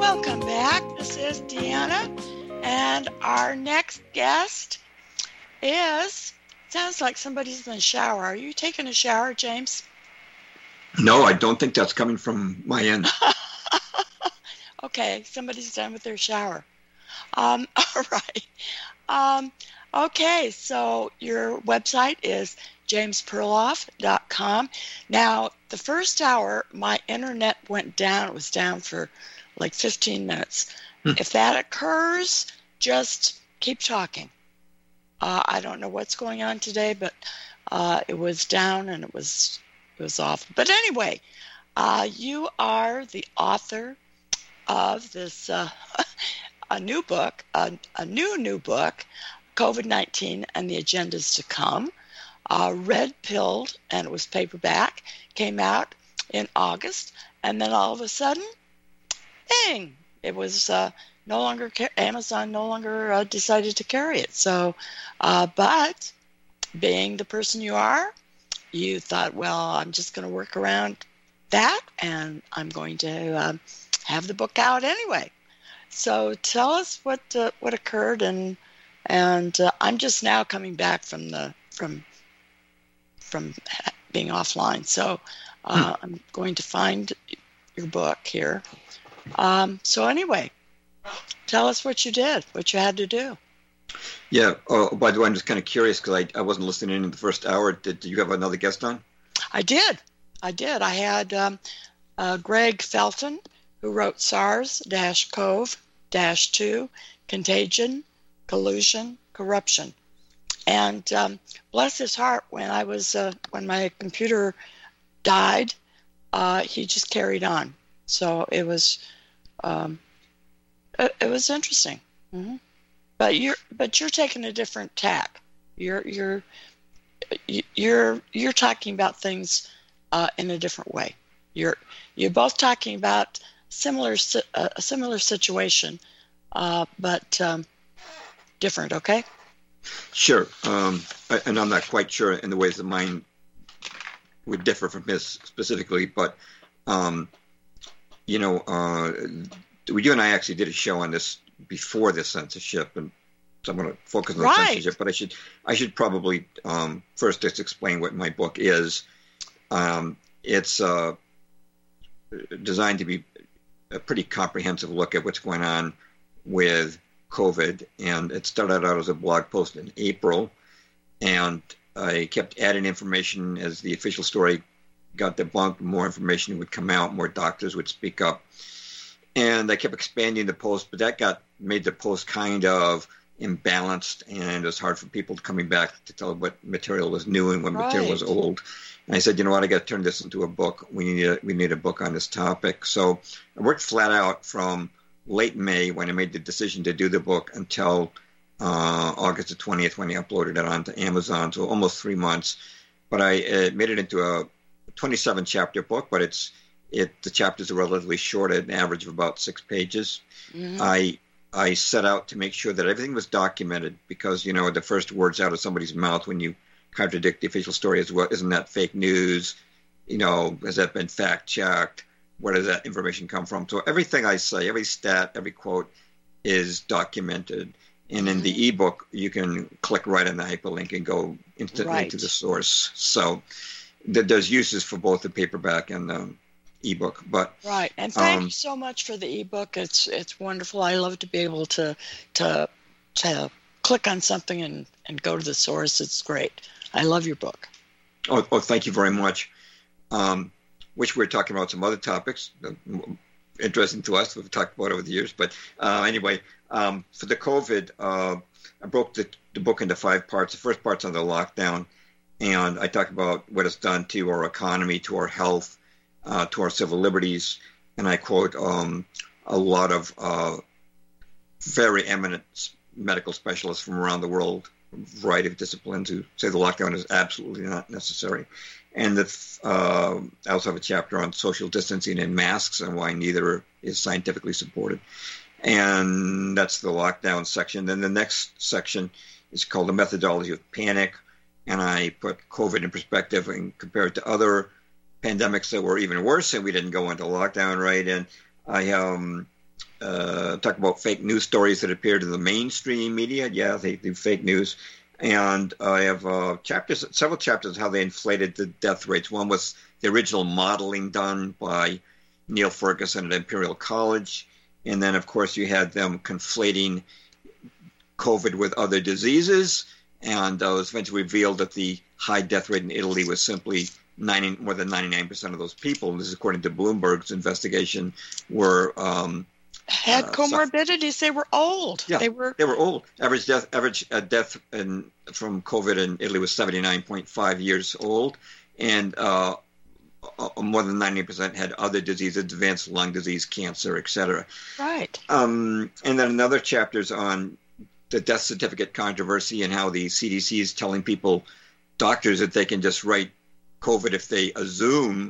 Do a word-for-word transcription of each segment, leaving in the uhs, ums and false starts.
Welcome back. This is Deanna, and our next guest is, sounds like somebody's in the shower. Are you taking a shower, James? No, I don't think that's coming from my end. Okay, somebody's done with their shower. Um, all right. Um, okay, so your website is james perloff dot com. Now, the first hour, my internet went down. It was down for like fifteen minutes. Hmm. If that occurs, just keep talking. Uh, I don't know what's going on today, but uh, it was down and it was it was awful. But anyway, uh, you are the author of this uh, a new book, a, a new new book, COVID nineteen and the Agendas to Come. Uh, Red Pilled, and it was paperback, came out in August, and then all of a sudden, bang! It was uh, no longer, Amazon no longer uh, decided to carry it. So, uh, but being the person you are, you thought, well, I'm just going to work around that, and I'm going to um, have the book out anyway. So tell us what uh, what occurred, and and uh, I'm just now coming back from the from from being offline. So uh, hmm. I'm going to find your book here. Um, so anyway, tell us what you did, what you had to do. Yeah. Oh, by the way, I'm just kind of curious because I, I wasn't listening in, in the first hour. Did, did you have another guest on? I did. I did. I had um, uh, Greg Felton, who wrote SARS-CoV two, Contagion, Collusion, Corruption. And um, bless his heart, when I was uh, when my computer died, uh, he just carried on. So it was um, it, it was interesting. Mm-hmm. But you're but you're taking a different tack. You're you're you're you're talking about things uh, in a different way. You're you're both talking about similar uh, a similar situation, uh, but um, different. Okay. Sure, um, I, and I'm not quite sure in the ways that mine would differ from his specifically, but um, you know, uh, you and I actually did a show on this before the censorship, and so I'm going to focus on right. the censorship. But I should I should probably um, first just explain what my book is. Um, it's uh, designed to be a pretty comprehensive look at what's going on with COVID, and it started out as a blog post in April, and I kept adding information as the official story got debunked. More information would come out, more doctors would speak up, and I kept expanding the post, but that got made the post kind of imbalanced, and it was hard for people coming back to tell what material was new and what right. material was old. And I said, you know what, I got to turn this into a book. We need a, we need a book on this topic. So I worked flat out from late May, when I made the decision to do the book, until uh, August the twentieth, when I uploaded it onto Amazon, so almost three months. But I uh, made it into a twenty-seven chapter book, but it's it the chapters are relatively short, at an average of about six pages. Mm-hmm. I I set out to make sure that everything was documented, because, you know, the first words out of somebody's mouth when you contradict the official story is, well, isn't that fake news? You know, has that been fact checked? Where does that information come from? So everything I say, every stat, every quote is documented. And in the ebook, you can click right on the hyperlink and go instantly right. to the source. So th- there's uses for both the paperback and the ebook. But right. And thank um, you so much for the ebook. It's it's wonderful. I love to be able to to to click on something and, and go to the source. It's great. I love your book. Oh, oh thank you very much. Um, which we're talking about some other topics interesting to us, we've talked about over the years. But uh, anyway, um, for the COVID, uh, I broke the, the book into five parts. The first part's on the lockdown, and I talk about what it's done to our economy, to our health, uh, to our civil liberties, and I quote um, a lot of uh, very eminent medical specialists from around the world, a variety of disciplines, who say the lockdown is absolutely not necessary. And the, uh, I also have a chapter on social distancing and masks and why neither is scientifically supported. And that's the lockdown section. Then the next section is called The Methodology of Panic. And I put COVID in perspective and compare it to other pandemics that were even worse, and we didn't go into lockdown, right? And I um, uh, talk about fake news stories that appeared in the mainstream media. Yeah, they do fake news. And I have uh, chapters, several chapters, how they inflated the death rates. One was the original modeling done by Neil Ferguson at Imperial College. And then, of course, you had them conflating COVID with other diseases. And uh, it was eventually revealed that the high death rate in Italy was simply ninety, more than ninety-nine percent of those people, and this is according to Bloomberg's investigation, were um, had uh, comorbidities. They were old. Yeah, they were they were old. Average death average uh, death in, from COVID in Italy was seventy-nine point five years old, and uh, uh, more than ninety percent had other diseases, advanced lung disease, cancer, et cetera. Right. Um, and then another chapter is on the death certificate controversy and how the C D C is telling people, doctors, that they can just write COVID if they assume,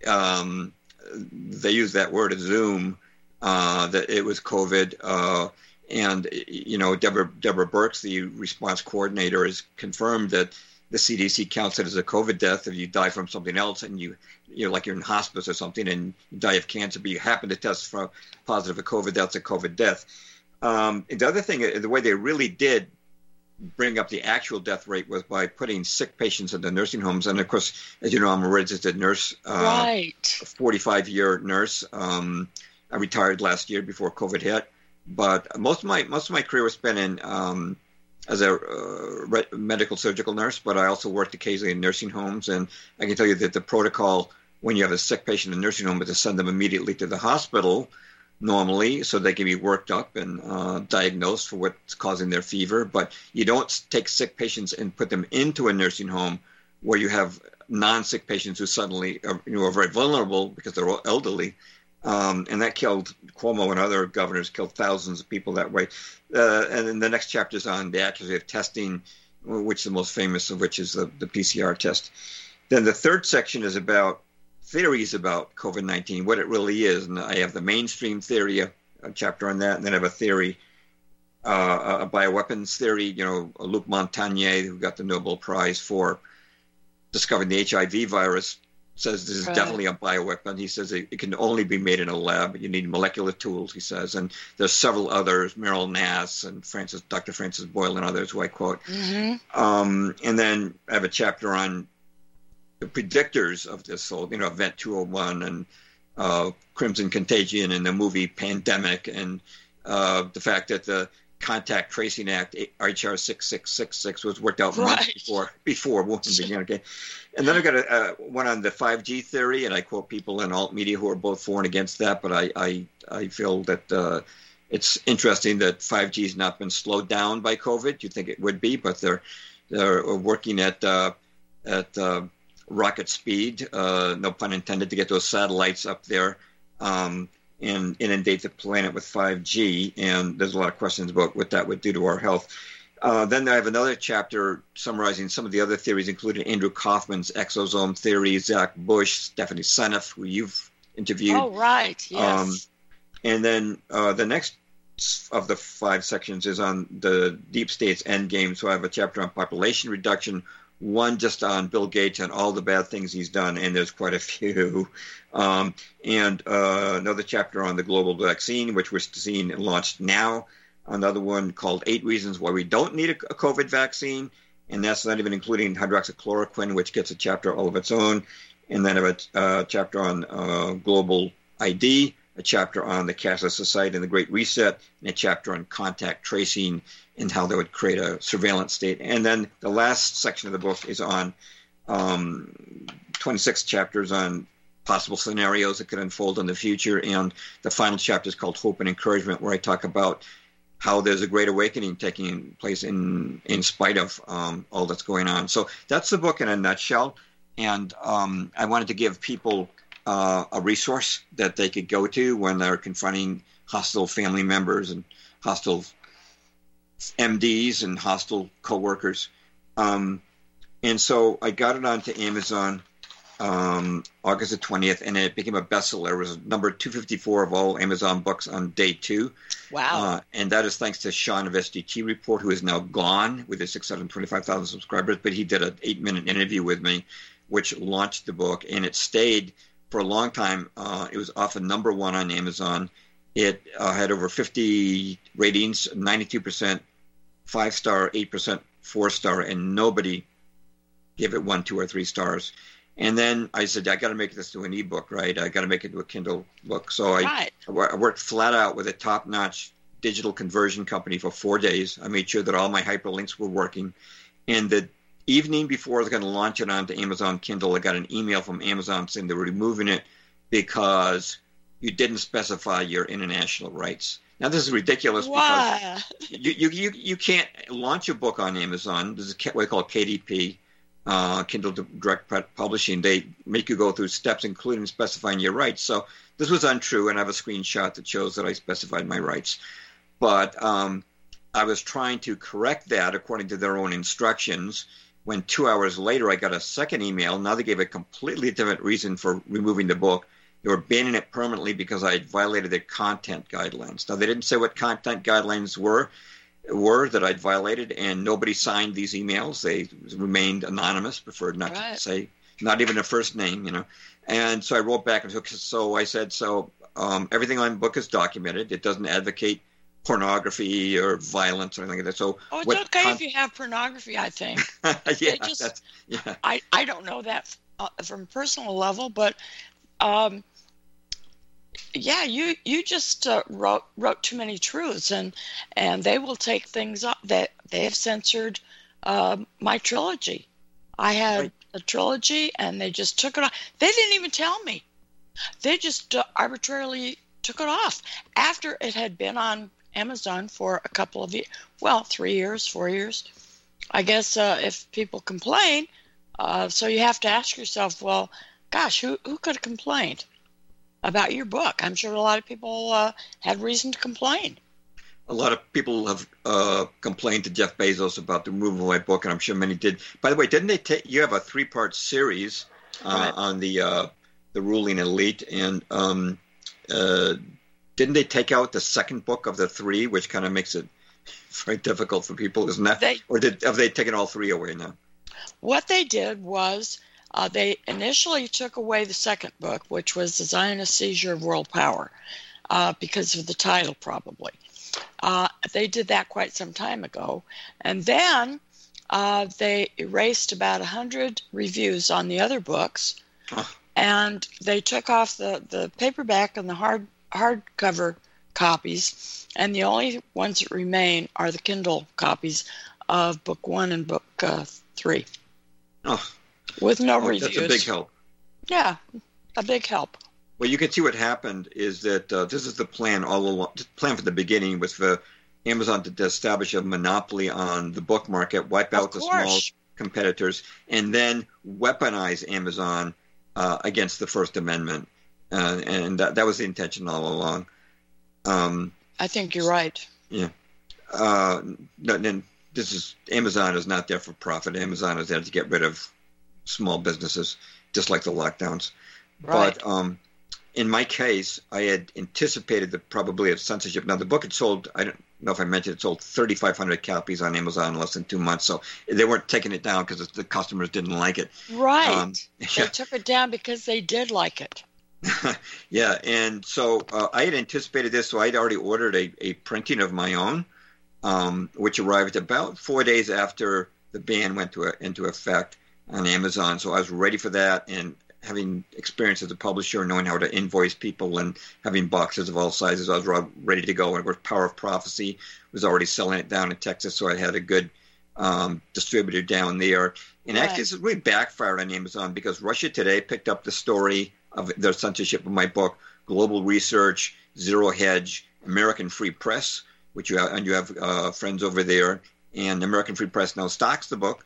um, they use that word, assume, uh, that it was COVID. Uh, and, you know, Deborah, Deborah Birx, the response coordinator, has confirmed that the C D C counts it as a COVID death if you die from something else and you, you know, like you're in hospice or something and you die of cancer, but you happen to test for positive for COVID, that's a COVID death. Um, the other thing, the way they really did bring up the actual death rate was by putting sick patients in the nursing homes. And of course, as you know, I'm a registered nurse, uh, right. forty-five year nurse. Um, I retired last year before COVID hit, but most of my, most of my career was spent in, um, as a uh, re- medical surgical nurse, but I also worked occasionally in nursing homes. And I can tell you that the protocol when you have a sick patient in a nursing home is to send them immediately to the hospital normally, so they can be worked up and uh, diagnosed for what's causing their fever. But you don't take sick patients and put them into a nursing home where you have non-sick patients who suddenly are, you know, are very vulnerable because they're all elderly. Um, and that killed Cuomo and other governors, killed thousands of people that way. Uh, and then the next chapter is on the accuracy of testing, which the most famous of which is the, the P C R test. Then the third section is about theories about COVID nineteen, what it really is. And I have the mainstream theory, a, a chapter on that, and then I have a theory, uh, a bioweapons theory. You know, Luc Montagnier, who got the Nobel Prize for discovering the H I V virus, says this is right. definitely a bioweapon. He says it, it can only be made in a lab. You need molecular tools, he says. And there's several others, Meryl Nass and Francis, Doctor Francis Boyle and others who I quote. Mm-hmm. Um, and then I have a chapter on the predictors of this, so, you know, Event two oh one and uh, Crimson Contagion and the movie Pandemic, and uh, the fact that the Contact Tracing Act, H R six six six six, was worked out right. months before before war began. Okay, and then I got a uh, one on the five G theory, and I quote people in alt media who are both for and against that, but I I, I feel that uh, it's interesting that five G has not been slowed down by COVID. You think it would be, but they're they're working at uh, at uh, rocket speed, uh, no pun intended, to get those satellites up there um, and inundate the planet with five G. And there's a lot of questions about what that would do to our health. Uh, then I have another chapter summarizing some of the other theories, including Andrew Kaufman's exosome theory, Zach Bush, Stephanie Seneff, who you've interviewed. Oh, right, yes. Um, and then uh, the next of the five sections is on the deep state's endgame. So I have a chapter on population reduction, one just on Bill Gates and all the bad things he's done, and there's quite a few. Um, and uh, another chapter on the global vaccine, which we're seeing launched now. Another one called Eight Reasons Why We Don't Need a, a COVID Vaccine, and that's not even including hydroxychloroquine, which gets a chapter all of its own. And then a uh, chapter on uh, global I D, a chapter on the cashless society and the Great Reset, and a chapter on contact tracing and how that would create a surveillance state. And then the last section of the book is on um, twenty-six chapters on possible scenarios that could unfold in the future. And the final chapter is called Hope and Encouragement, where I talk about how there's a great awakening taking place in, in spite of um, all that's going on. So that's the book in a nutshell. And um, I wanted to give people uh, a resource that they could go to when they're confronting hostile family members and hostile M Ds and hostile coworkers. Um, and so I got it onto Amazon um, August the twentieth, and it became a bestseller. It was number two fifty-four of all Amazon books on day two. Wow. Uh, and that is thanks to Sean of S D T Report, who is now gone with his six hundred twenty-five thousand subscribers, but he did an eight-minute interview with me, which launched the book, and it stayed for a long time. Uh, it was often number one on Amazon. It uh, had over fifty ratings, ninety-two percent five-star, eight percent four-star, and nobody gave it one, two, or three stars. And then I said, I got to make this to an ebook, right? I got to make it to a Kindle book. So I, right. I worked flat out with a top-notch digital conversion company for four days. I made sure that all my hyperlinks were working. And the evening before I was going to launch it onto Amazon Kindle, I got an email from Amazon saying they were removing it because you didn't specify your international rights. Now, this is ridiculous Why? because you, you, you, you can't launch a book on Amazon. This is what we call K D P. Uh, Kindle Direct Publishing, they make you go through steps, including specifying your rights. So this was untrue, and I have a screenshot that shows that I specified my rights. But um, I was trying to correct that according to their own instructions. When two hours later I got a second email, now they gave a completely different reason for removing the book. They were banning it permanently because I had violated their content guidelines. Now, they didn't say what content guidelines were. were that I'd violated, and nobody signed these emails. They remained anonymous, preferred not right. to say, not even a first name, you know. And so I wrote back and said, so I said, so um, everything on the book is documented. It doesn't advocate pornography or violence or anything like that. So oh, it's what okay con- if you have pornography, I think. yeah, just, that's, yeah. I, I don't know that uh, from a personal level, but um, yeah, you you just uh, wrote wrote too many truths, and and they will take things up. That they, they have censored uh, my trilogy. I had Right. a trilogy, and they just took it off. They didn't even tell me. They just uh, arbitrarily took it off after it had been on Amazon for a couple of years. Well, three years, four years. I guess uh, if people complain, uh, so you have to ask yourself, well, gosh, who who could have complained about your book? I'm sure a lot of people uh, had reason to complain. A lot of people have uh, complained to Jeff Bezos about the removal of my book, and I'm sure many did. By the way, didn't they take? You have a three-part series uh, Right. on the uh, the ruling elite, and um, uh, didn't they take out the second book of the three, which kind of makes it very difficult for people, isn't that? They- or did have they taken all three away now? What they did was uh, they initially took away the second book, which was The Zionist Seizure of World Power, uh, because of the title, probably. Uh, they did that quite some time ago. And then uh, they erased about one hundred reviews on the other books, Oh. and they took off the, the paperback and the hard hardcover copies, and the only ones that remain are the Kindle copies of book one and book uh, three, Oh, with no oh, reviews. that's a big help. Yeah, a big help. Well, you can see what happened is that uh, this is the plan all along. The plan from the beginning was for Amazon to establish a monopoly on the book market, wipe Of out the course. small competitors, and then weaponize Amazon uh, against the First Amendment. Uh, and that, that was the intention all along. Um, I think you're right. yeah. Uh, no, then this is Amazon is not there for profit. Amazon is there to get rid of small businesses, just like the lockdowns. Right. But um, in my case, I had anticipated the probability of censorship. Now, the book had sold, I don't know if I mentioned, it sold thirty-five hundred copies on Amazon in less than two months. So they weren't taking it down because the customers didn't like it. Right. Um, They yeah, took it down because they did like it. yeah. And so uh, I had anticipated this, so I'd already ordered a, a printing of my own, um, which arrived about four days after the ban went to a, into effect on Amazon. So I was ready for that, and having experience as a publisher, knowing how to invoice people and having boxes of all sizes, I was ready to go. And of course, Power of Prophecy was already selling it down in Texas, so I had a good um, distributor down there. And Right. actually, this really backfired on Amazon because Russia Today picked up the story of their censorship of my book, Global Research, Zero Hedge, American Free Press, which you have, and you have uh, friends over there, and American Free Press now stocks the book.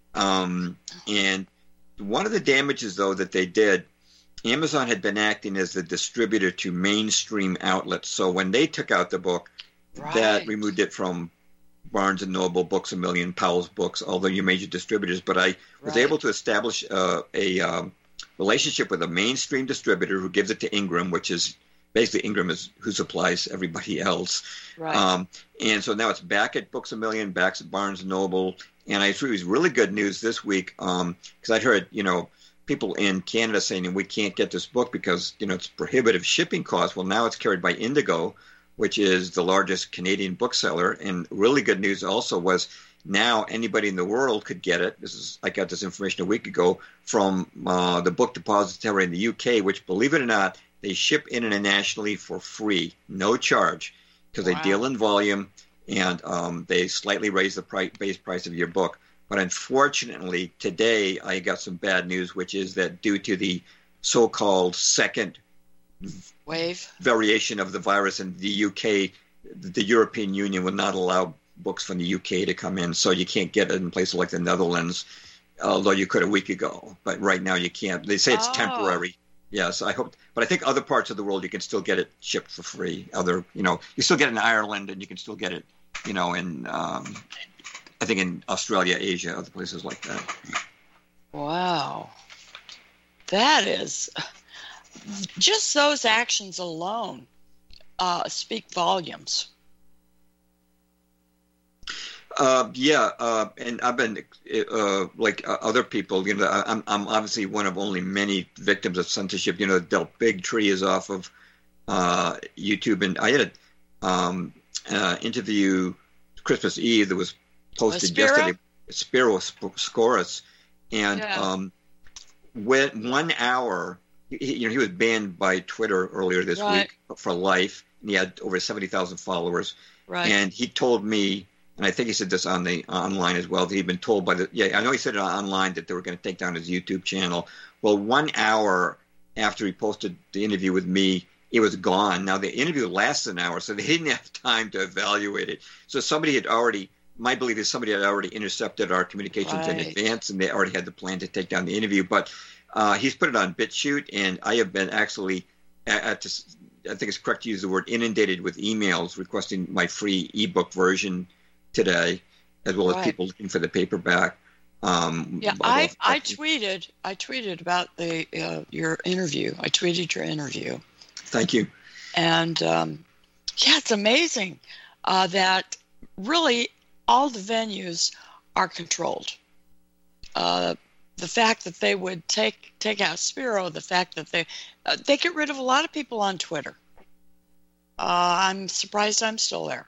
Um, and one of the damages, though, that they did, Amazon had been acting as the distributor to mainstream outlets. So when they took out the book, Right. that removed it from Barnes and Noble, Books A Million, Powell's Books, all the major distributors. But I was Right. able to establish uh, a um, relationship with a mainstream distributor who gives it to Ingram, which is basically Ingram is who supplies everybody else. Right. Um, and so now it's back at Books A Million, back at Barnes and Noble. And I threw it was really good news this week because um, I'd heard, you know, people in Canada saying we can't get this book because, you know, it's prohibitive shipping costs. Well, now it's carried by Indigo, which is the largest Canadian bookseller. And really good news also was now anybody in the world could get it. This is I got this information a week ago from uh, the Book Depository in the U K, which, believe it or not, they ship in internationally for free, no charge, because wow. they deal in volume and um, they slightly raise the price, base price of your book. But unfortunately, today I got some bad news, which is that due to the so-called second wave variation of the virus in the U K, the European Union will not allow books from the U K to come in, so you can't get it in places like the Netherlands, although you could a week ago. But right now you can't. They say it's oh. temporary. Yes, I hope. But I think other parts of the world you can still get it shipped for free. Other, you know, you still get it in Ireland, and you can still get it, you know, in um, I think in Australia, Asia, other places like that. Wow, that is just those actions alone uh, speak volumes. Uh, yeah, uh, and I've been uh, like uh, other people. You know, I'm I'm obviously one of only many victims of censorship. You know, Del Big Tree is off of uh, YouTube, and I had an um, uh, interview Christmas Eve that was posted Spiro? yesterday. Spiro Skouras, and yeah. um, when one hour, he, you know, he was banned by Twitter earlier this right. week for life, and he had over seventy thousand followers. Right. And he told me. And I think he said this on the online as well, that he'd been told by the, yeah, I know he said it online that they were going to take down his YouTube channel. Well, one hour after he posted the interview with me, it was gone. Now, the interview lasts an hour, so they didn't have time to evaluate it. So somebody had already, my belief is somebody had already intercepted our communications right. in advance, and they already had the plan to take down the interview. But uh, he's put it on BitChute, and I have been actually, at this, I think it's correct to use the word, inundated with emails requesting my free ebook version today, as well as right. people looking for the paperback. Um, yeah, I, I tweeted I tweeted about the uh, your interview. I tweeted your interview. Thank you. And um, yeah, it's amazing uh, that really all the venues are controlled. Uh, the fact that they would take take out Spiro, the fact that they uh, they get rid of a lot of people on Twitter. Uh, I'm surprised I'm still there.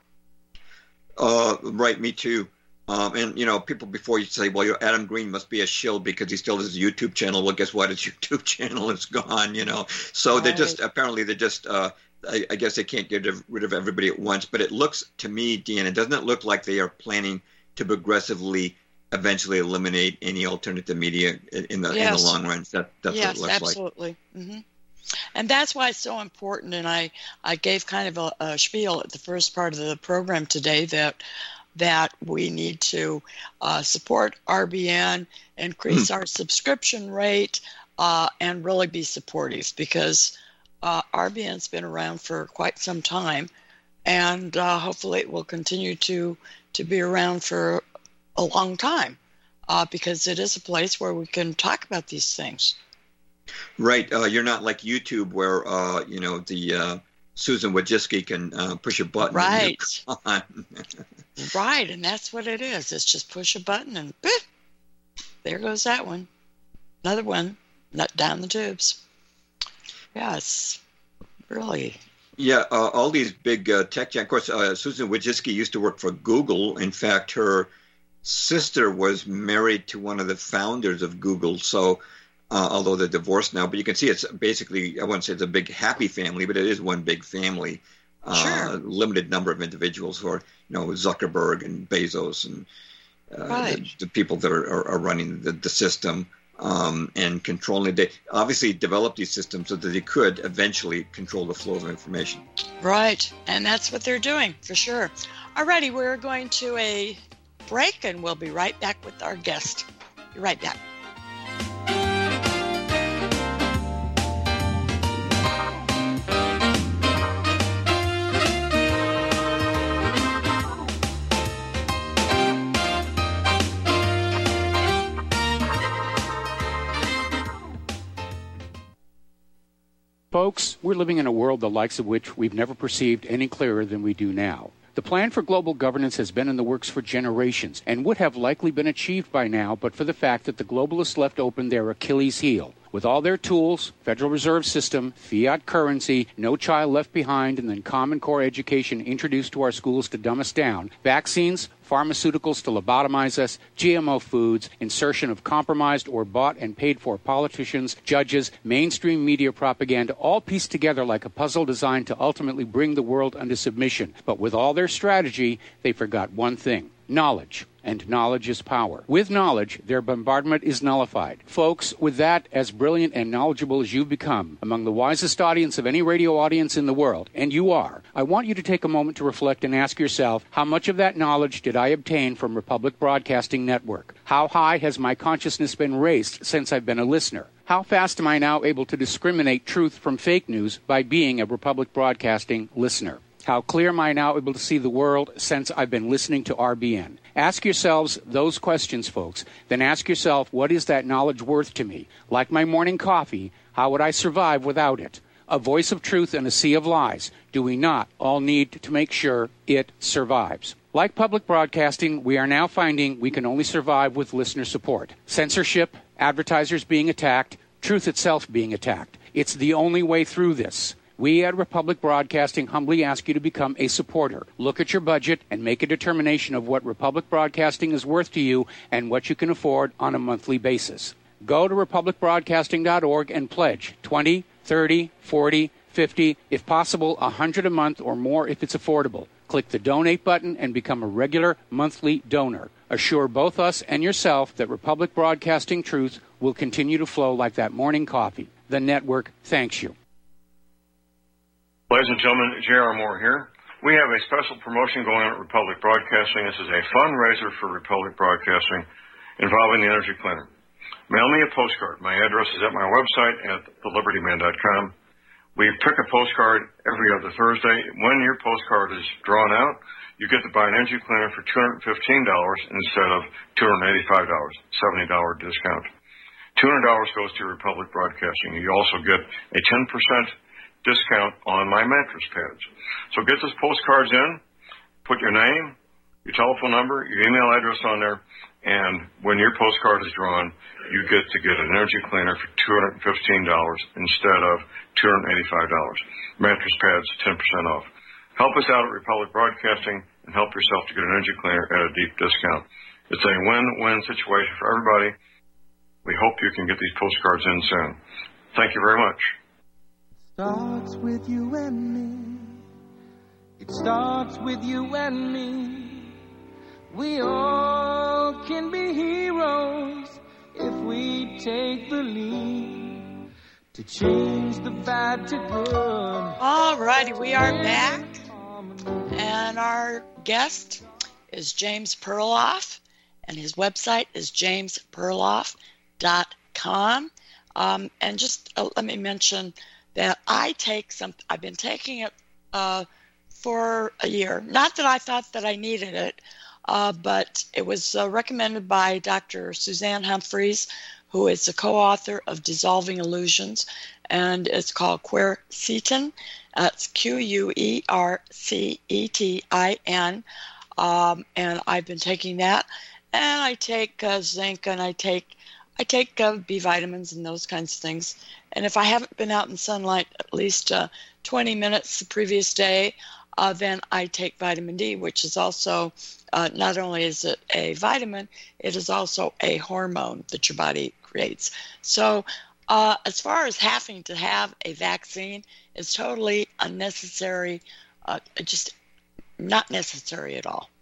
Uh, right, me too. Um, and, you know, people before you say, well, your Adam Green must be a shill because he still has his YouTube channel. Well, guess what? His YouTube channel is gone, you know. So right. they're just, apparently they're just, uh, I, I guess they can't get rid of everybody at once. But it looks to me, Deanna, doesn't it look like they are planning to progressively eventually eliminate any alternative media in the, yes. in the long run? That, that's yes, what it looks absolutely. like. Mm-hmm. And that's why it's so important, and I, I gave kind of a, a spiel at the first part of the program today that that we need to uh, support R B N, increase mm. our subscription rate, uh, and really be supportive, because uh, R B N's been around for quite some time, and uh, hopefully it will continue to, to be around for a long time, uh, because it is a place where we can talk about these things. Right. Uh, you're not like YouTube where, uh, you know, the uh, Susan Wojcicki can uh, push a button. Right. Right. And that's what it is. It's just push a button and boop, there goes that one. Another one, not down the tubes. Yeah, it's really. Yeah. Uh, all these big uh, tech giants. Of course, uh, Susan Wojcicki used to work for Google. In fact, her sister was married to one of the founders of Google. So, Uh, although they're divorced now, but you can see it's basically, I wouldn't say it's a big happy family, but it is one big family. Uh, sure. Limited number of individuals who are, you know, Zuckerberg and Bezos and uh, right. the, the people that are, are, are running the, the system um, and controlling it. They obviously developed these systems so that they could eventually control the flow of information. Right. And that's what they're doing, for sure. Alrighty, we're going to a break, and we'll be right back with our guest. Be right back. Folks, we're living in a world the likes of which we've never perceived any clearer than we do now. The plan for global governance has been in the works for generations and would have likely been achieved by now but for the fact that the globalists left open their Achilles heel. With all their tools, Federal Reserve System, fiat currency, no child left behind, and then Common Core education introduced to our schools to dumb us down, vaccines, pharmaceuticals to lobotomize us, G M O foods, insertion of compromised or bought and paid for politicians, judges, mainstream media propaganda, all pieced together like a puzzle designed to ultimately bring the world under submission. But with all their strategy, they forgot one thing: knowledge. And knowledge is power. With knowledge, their bombardment is nullified. Folks, with that, as brilliant and knowledgeable as you've become, among the wisest audience of any radio audience in the world, and you are, I want you to take a moment to reflect and ask yourself, how much of that knowledge did I obtain from Republic Broadcasting Network? How high has my consciousness been raised since I've been a listener? How fast am I now able to discriminate truth from fake news by being a Republic Broadcasting listener? How clear am I now able to see the world since I've been listening to R B N? Ask yourselves those questions, folks. Then ask yourself, what is that knowledge worth to me? Like my morning coffee, how would I survive without it? A voice of truth in a sea of lies. Do we not all need to make sure it survives? Like public broadcasting, we are now finding we can only survive with listener support. Censorship, advertisers being attacked, truth itself being attacked. It's the only way through this. We at Republic Broadcasting humbly ask you to become a supporter. Look at your budget and make a determination of what Republic Broadcasting is worth to you and what you can afford on a monthly basis. Go to republic broadcasting dot org and pledge twenty, thirty, forty, fifty, if possible, one hundred a month or more if it's affordable. Click the donate button and become a regular monthly donor. Assure both us and yourself that Republic Broadcasting truth will continue to flow like that morning coffee. The network thanks you. Ladies and gentlemen, J R. Moore here. We have a special promotion going on at Republic Broadcasting. This is a fundraiser for Republic Broadcasting involving the Energy Cleaner. Mail me a postcard. My address is at my website at the liberty man dot com. We pick a postcard every other Thursday. When your postcard is drawn out, you get to buy an Energy Cleaner for two hundred fifteen dollars instead of two hundred eighty-five dollars, seventy dollars discount. two hundred dollars goes to Republic Broadcasting. You also get a ten percent discount on my mattress pads. So get those postcards in, put your name, your telephone number, your email address on there, and when your postcard is drawn, you get to get an Energy Cleaner for two hundred fifteen dollars instead of two hundred eighty-five dollars. Mattress pads, ten percent off. Help us out at Republic Broadcasting and help yourself to get an Energy Cleaner at a deep discount. It's a win-win situation for everybody. We hope you can get these postcards in soon. Thank you very much. Starts with you and me. It starts with you and me. We all can be heroes if we take the lead to change the bad to good. All righty, we are back, and our guest is James Perloff, and his website is james perloff dot com. Um, and just uh, let me mention that I take some, I've been taking it uh, for a year. Not that I thought that I needed it, uh, but it was uh, recommended by Doctor Suzanne Humphries, who is the co-author of Dissolving Illusions, and it's called Quercetin. That's Q U E R C E T I N, um, and I've been taking that. And I take uh, zinc, and I take I take uh, B vitamins and those kinds of things. And if I haven't been out in sunlight at least uh, twenty minutes the previous day, uh, then I take vitamin D, which is also, uh, not only is it a vitamin, it is also a hormone that your body creates. So uh, as far as having to have a vaccine, it's totally unnecessary, uh, just not necessary at all.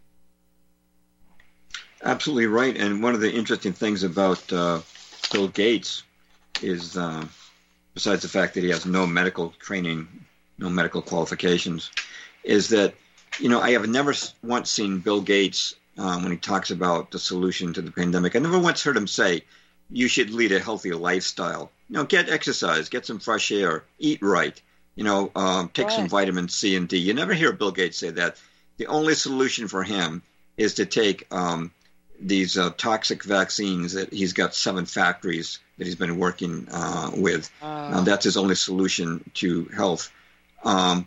Absolutely right. And one of the interesting things about uh, Bill Gates is, uh, besides the fact that he has no medical training, no medical qualifications, is that, you know, I have never once seen Bill Gates, um, when he talks about the solution to the pandemic, I never once heard him say, you should lead a healthier lifestyle. You know, get exercise, get some fresh air, eat right, you know, um, take right. some vitamin C and D. You never hear Bill Gates say that. The only solution for him is to take um, these uh, toxic vaccines that he's got seven factories that he's been working uh, with. Uh, uh, that's his only solution to health. Um,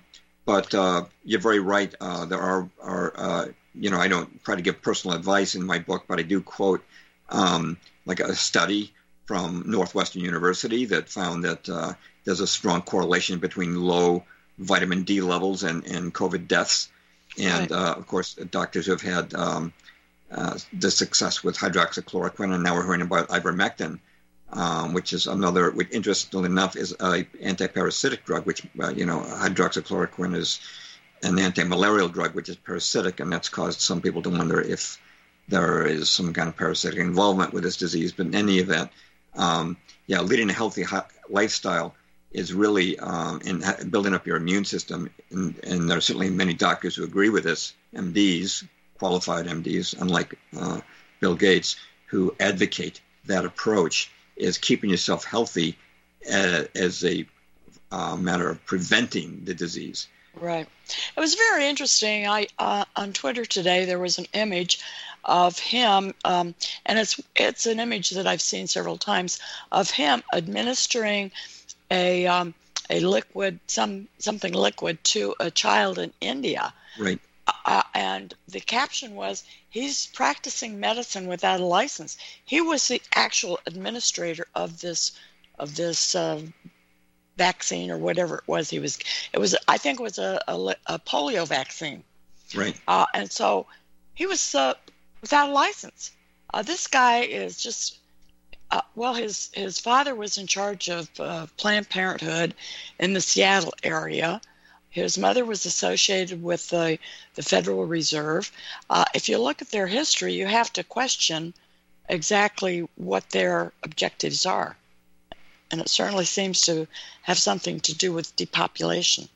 But uh, you're very right. Uh, there are, are uh, you know, I don't try to give personal advice in my book, but I do quote um, like a study from Northwestern University that found that uh, there's a strong correlation between low vitamin D levels and, and COVID deaths. And, right. uh, of course, doctors who have had um, uh, the success with hydroxychloroquine, and now we're hearing about ivermectin, um, which is another, which interestingly enough, is an anti-parasitic drug, which, uh, you know, hydroxychloroquine is an anti-malarial drug, which is parasitic, and that's caused some people to wonder if there is some kind of parasitic involvement with this disease. But in any event, um, yeah, leading a healthy lifestyle is really um, in building up your immune system. And, and there are certainly many doctors who agree with this, M Ds, qualified M Ds, unlike uh, Bill Gates, who advocate that approach is keeping yourself healthy uh, as a uh, matter of preventing the disease. Right. It was very interesting. I uh, on Twitter today, there was an image of him, um, and it's it's an image that I've seen several times, of him administering a um, a liquid, some something liquid to a child in India. Right. Uh, and the caption was, he's practicing medicine without a license. He was the actual administrator of this of this uh, vaccine or whatever it was. He was. It was. I think it was a, a, a polio vaccine. Right. Uh, and so he was uh, without a license. Uh, this guy is just. Uh, well, his, his father was in charge of uh, Planned Parenthood in the Seattle area. His mother was associated with the, the Federal Reserve. Uh, if you look at their history, you have to question exactly what their objectives are. And it certainly seems to have something to do with depopulation.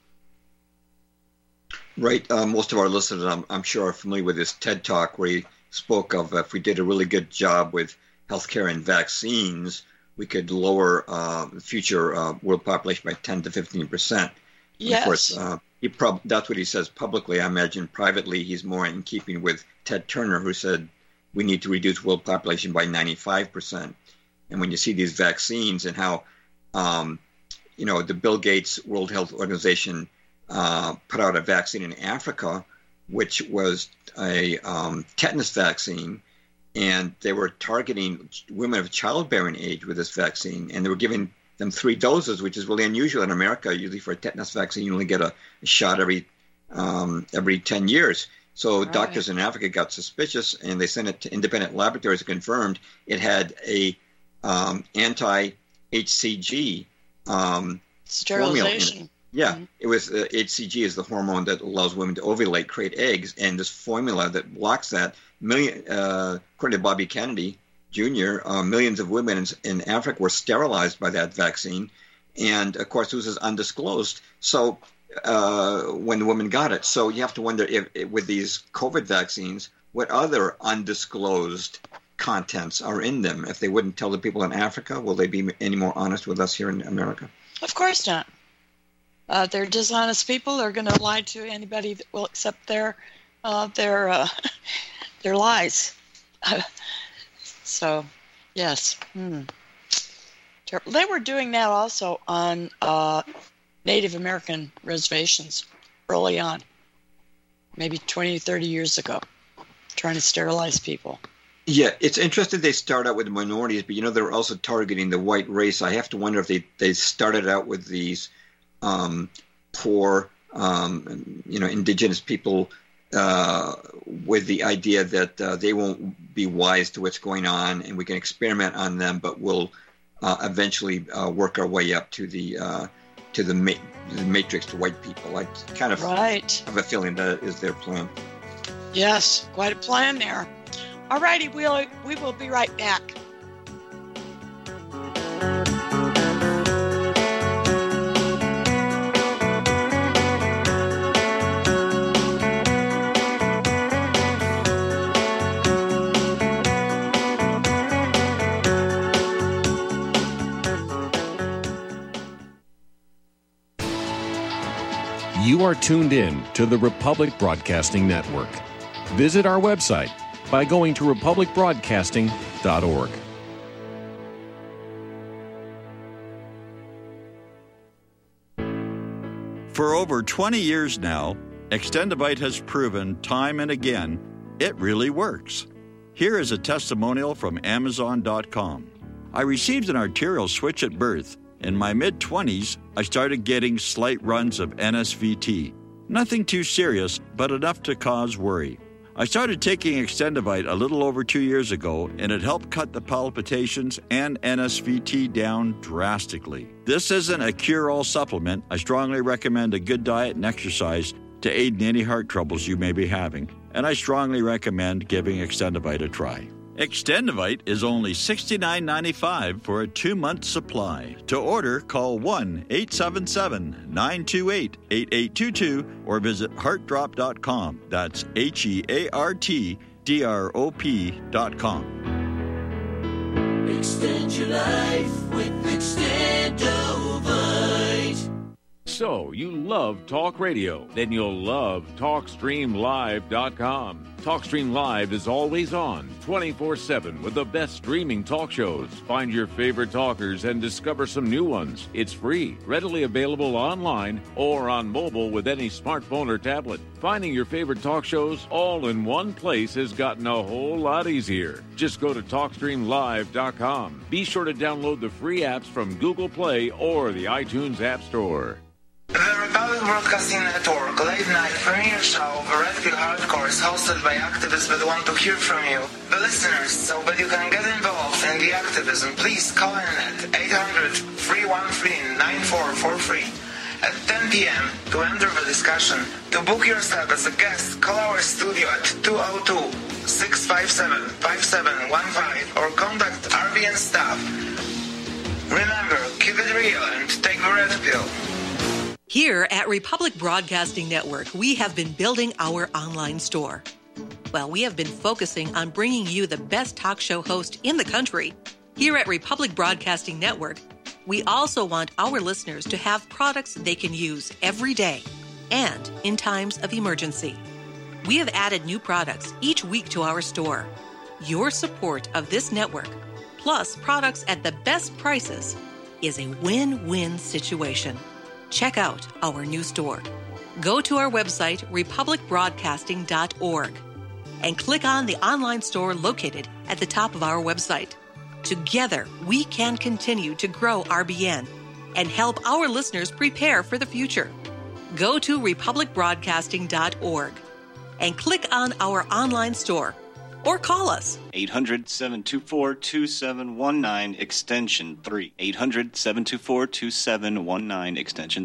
Right. Uh, most of our listeners, I'm, I'm sure, are familiar with this TED Talk where he spoke of if we did a really good job with healthcare and vaccines, we could lower uh, the future uh, world population by ten to fifteen percent. Yes. Of course, uh, he prob- that's what he says publicly. I imagine privately he's more in keeping with Ted Turner, who said we need to reduce world population by ninety-five percent. And when you see these vaccines and how, um, you know, the Bill Gates World Health Organization uh, put out a vaccine in Africa, which was a um, tetanus vaccine, and they were targeting women of childbearing age with this vaccine, and they were giving them three doses, which is really unusual in America. Usually for a tetanus vaccine, you only get a, a shot every um, every ten years. So right. Doctors in Africa got suspicious, and they sent it to independent laboratories and confirmed it had a um, anti-H C G um, sterilization. Formula in it. Yeah, mm-hmm. It was uh, H C G is the hormone that allows women to ovulate, create eggs, and this formula that blocks that. Million, uh, according to Bobby Kennedy Junior, uh, millions of women in, in Africa were sterilized by that vaccine, and of course this is undisclosed. So uh, when the women got it, so you have to wonder if, if with these COVID vaccines, what other undisclosed contents are in them? If they wouldn't tell the people in Africa, will they be any more honest with us here in America? Of course not. Uh, they're dishonest people. They're going to lie to anybody that will accept their uh, their uh, their lies. So, yes. Hmm. They were doing that also on uh, Native American reservations early on, maybe twenty, thirty years ago, trying to sterilize people. Yeah, it's interesting they start out with the minorities, but, you know, they're also targeting the white race. I have to wonder if they, they started out with these um, poor, um, you know, indigenous people uh, with the idea that uh, they won't be wise to what's going on and we can experiment on them, but we'll uh, eventually uh, work our way up to the uh, to the, ma- the matrix to white people. I kind of right. have a feeling that is their plan. Yes, quite a plan there. All righty, we'll, we will be right back. You are tuned in to the Republic Broadcasting Network. Visit our website by going to republic broadcasting dot org. For over twenty years now, Extendivite has proven time and again it really works. Here is a testimonial from Amazon dot com. I received an arterial switch at birth. In my mid-twenties, I started getting slight runs of N S V T. Nothing too serious, but enough to cause worry. I started taking Extendivite a little over two years ago, and it helped cut the palpitations and N S V T down drastically. This isn't a cure-all supplement. I strongly recommend a good diet and exercise to aid in any heart troubles you may be having, and I strongly recommend giving Extendivite a try. Extendivite is only sixty-nine ninety-five for a two-month supply. To order, call one eight seven seven, nine two eight, eight eight two two or visit heart drop dot com. That's H E A R T D R O P dot com. Extend your life with Extendivite. So, you love talk radio? Then you'll love talk stream live dot com. TalkStream Live is always on, twenty-four seven, with the best streaming talk shows. Find your favorite talkers and discover some new ones. It's free, readily available online or on mobile with any smartphone or tablet. Finding your favorite talk shows all in one place has gotten a whole lot easier. Just go to talk stream live dot com. Be sure to download the free apps from Google Play or the iTunes App Store. The Republic Broadcasting Network late night premiere show of Red Pill Hardcore is hosted by activists that want to hear from you, the listeners. So that you can get involved in the activism, please call in at eight hundred, three one three, nine four four three at ten p.m. to enter the discussion. To book yourself as a guest, call our studio at two oh two, six five seven, five seven one five or contact R B N staff. Remember, keep it real and take the Red Pill. Here at Republic Broadcasting Network, we have been building our online store. Well, we have been focusing on bringing you the best talk show host in the country. Here at Republic Broadcasting Network, we also want our listeners to have products they can use every day and in times of emergency. We have added new products each week to our store. Your support of this network, plus products at the best prices, is a win-win situation. Check out our new store. Go to our website, republic broadcasting dot org, and click on the online store located at the top of our website. Together, we can continue to grow R B N and help our listeners prepare for the future. Go to republic broadcasting dot org and click on our online store or call us. eight hundred, seven two four, two seven one nine, extension three. eight hundred, seven two four, two seven one nine, extension.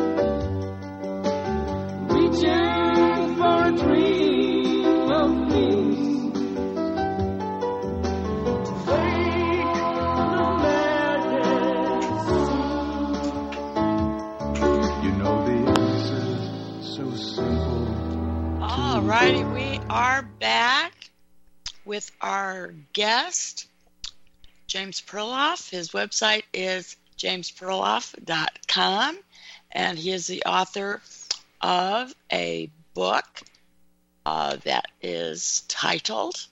Reaching for a dream of peace. To wake the madness. You know the answer, so simple. All righty, we are back with our guest, James Perloff. His website is james perloff dot com, and he is the author of a book uh, that is titled,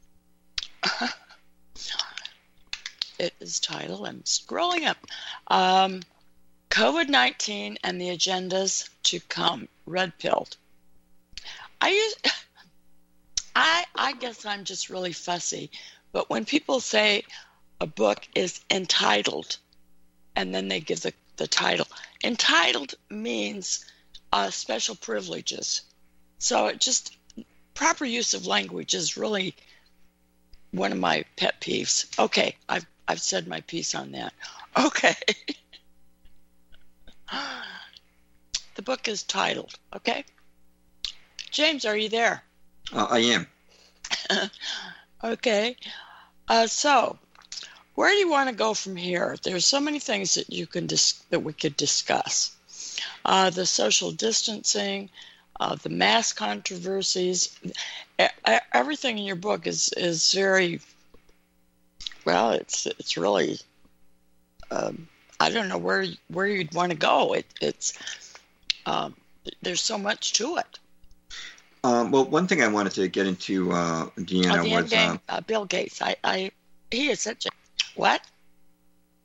it is titled, I'm scrolling up, um, COVID nineteen and the Agendas to Come, Red Pilled. I use... I, I guess I'm just really fussy, but when people say a book is entitled, and then they give the, the title, entitled means uh, special privileges. So it just, proper use of language is really one of my pet peeves. Okay, I've, I've said my piece on that. Okay. The book is titled, okay? James, are you there? Uh, I am. Okay. Uh, so, where do you want to go from here? There's so many things that you can dis- that we could discuss. Uh, the social distancing, uh, the mask controversies, e- everything in your book is is very well. It's it's really um, I don't know where where you'd want to go. It, it's um, there's so much to it. Um, well, one thing I wanted to get into, uh, Deanna, oh, the was game, uh, uh, Bill Gates. I, I, he is such a what?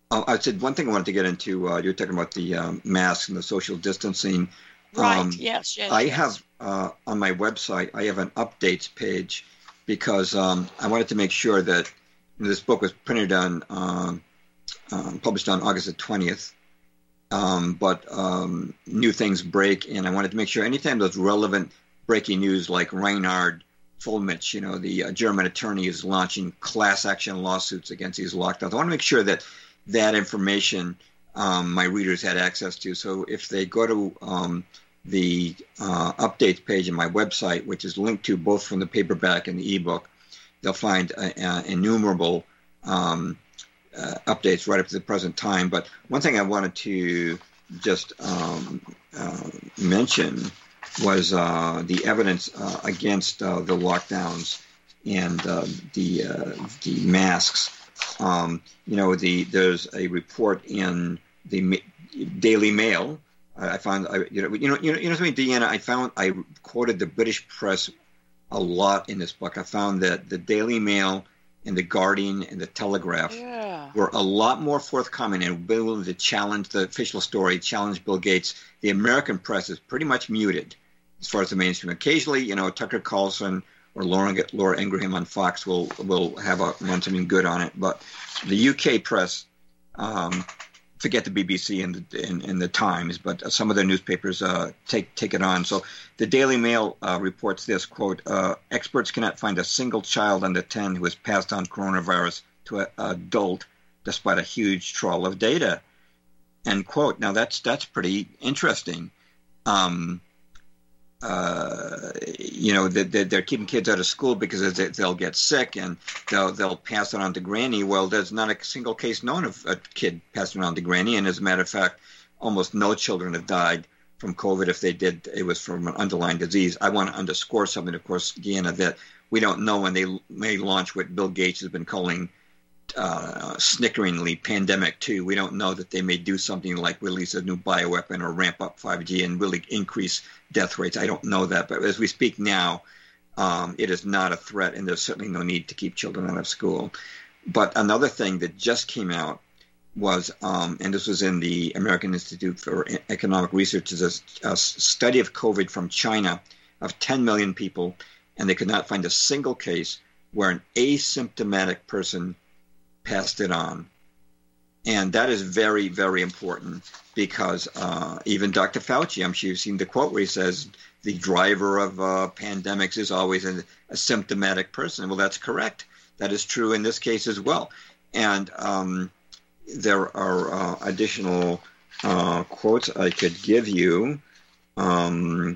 Uh, I said one thing I wanted to get into. Uh, you were talking about the um, masks and the social distancing. Right. Um, yes. Yes. I yes. have uh, on my website. I have an updates page because um, I wanted to make sure that this book was printed on, um, um, published on August the twentieth. Um, but um, new things break, and I wanted to make sure anytime there's relevant breaking news, like Reinhard Fulmich, you know, the uh, German attorney is launching class action lawsuits against these lockdowns. I want to make sure that that information um, my readers had access to. So if they go to um, the uh, updates page on my website, which is linked to both from the paperback and the ebook, they'll find uh, uh, innumerable um, uh, updates right up to the present time. But one thing I wanted to just um, uh, mention was uh, the evidence uh, against uh, the lockdowns and uh, the uh, the masks. Um, you know, the there's a report in the Daily Mail. I found, I, you know, you know, you know, you know something, Deanna. I found I quoted the British press a lot in this book. I found that the Daily Mail and the Guardian and the Telegraph yeah. were a lot more forthcoming and willing to challenge the official story, challenge Bill Gates. The American press is pretty much muted as far as the mainstream. Occasionally, you know, Tucker Carlson or Laura, Laura Ingraham on Fox will will have a run something good on it, but the U K press, um, forget the B B C and the, and, and the Times, but some of their newspapers uh, take take it on. So the Daily Mail uh, reports this, quote, uh, experts cannot find a single child under ten who has passed on coronavirus to an adult despite a huge trawl of data, end quote. Now that's that's pretty interesting. Um, uh, you know, they're, they're keeping kids out of school because they'll get sick and they'll they'll pass it on to granny. Well, there's not a single case known of a kid passing it on to granny, and as a matter of fact, almost no children have died from COVID. If they did, it was from an underlying disease. I want to underscore something, of course, Deanna, that we don't know when they may launch what Bill Gates has been calling uh, snickeringly pandemic two. We don't know that they may do something like release a new bioweapon or ramp up five G and really increase death rates. I don't know that, but as we speak now, um, it is not a threat, and there's certainly no need to keep children out of school. But another thing that just came out was, um, and this was in the American Institute for Economic Research, is a, a study of COVID from China of ten million people, and they could not find a single case where an asymptomatic person passed it on. And that is very, very important because uh, even Doctor Fauci, I'm sure you've seen the quote where he says the driver of uh, pandemics is always an, a symptomatic person. Well, that's correct. That is true in this case as well. And um, there are uh, additional uh, quotes I could give you. Um,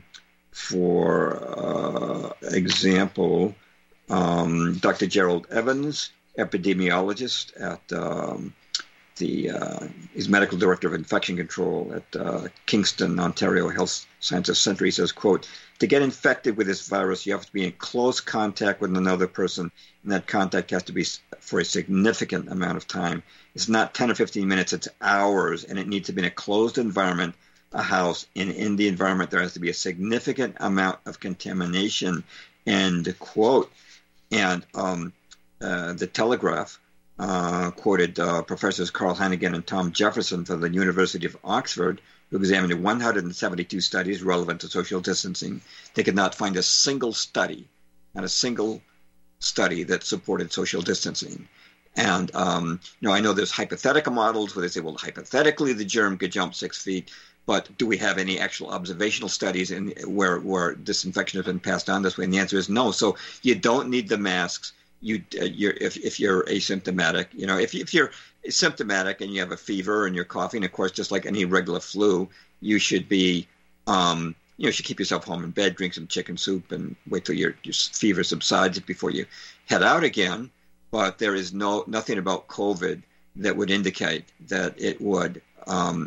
for uh, example, um, Doctor Gerald Evans, epidemiologist at um, the uh, he's medical director of infection control at uh, Kingston, Ontario Health Sciences Center. He says, quote, to get infected with this virus, you have to be in close contact with another person, and that contact has to be for a significant amount of time. It's not ten or fifteen minutes, it's hours, and it needs to be in a closed environment, a house, and in the environment there has to be a significant amount of contamination, end quote. And um, uh, the Telegraph uh, quoted uh, Professors Carl Hannigan and Tom Jefferson from the University of Oxford, who examined one hundred seventy-two studies relevant to social distancing. They could not find a single study, not a single study that supported social distancing. And, um, you know, I know there's hypothetical models where they say, well, hypothetically the germ could jump six feet, but do we have any actual observational studies in where, where disinfection has been passed on this way? And the answer is no. So you don't need the masks. You, uh, you're, if, if you're asymptomatic, you know, if, if you're symptomatic and you have a fever and you're coughing, of course, just like any regular flu, you should be, um, you know, you should keep yourself home in bed, drink some chicken soup, and wait till your, your fever subsides before you head out again. But there is no nothing about COVID that would indicate that it would um,